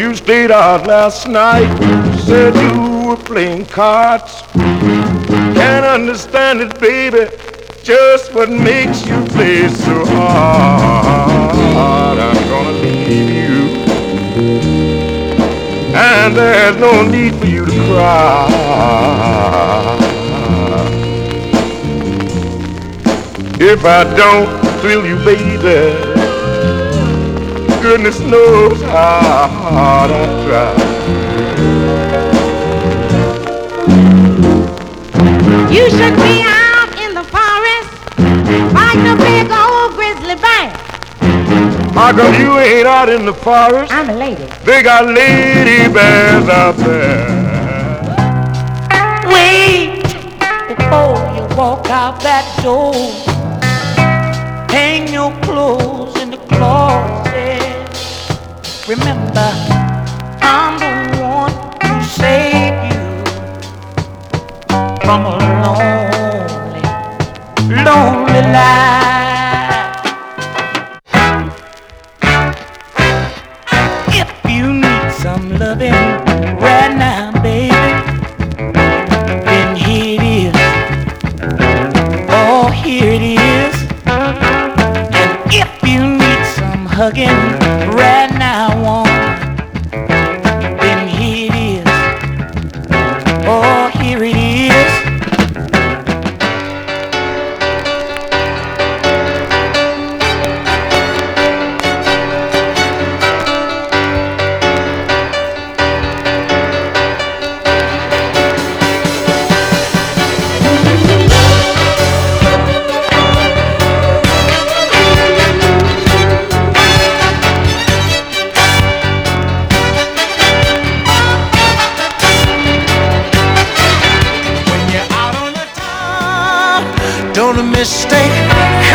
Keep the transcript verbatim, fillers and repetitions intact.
You stayed out last night, said you were playing cards. Can't understand it, baby, just what makes you play so hard. I'm gonna leave you, and there's no need for you to cry. If I don't thrill you, baby, goodness knows how hard I try. You should be out in the forest fighting a big old grizzly bear. How come you ain't out in the forest? I'm a lady. They got lady bears out there. Wait before you walk out that door. Hang your clothes in the closet. Remember, I'm the one who saved you from a lonely, lonely life. If you need some loving right now, baby, then here it is. Oh, here it is. And if you need some hugging right now, woman, then here it is. Oh, here it is. Don't mistake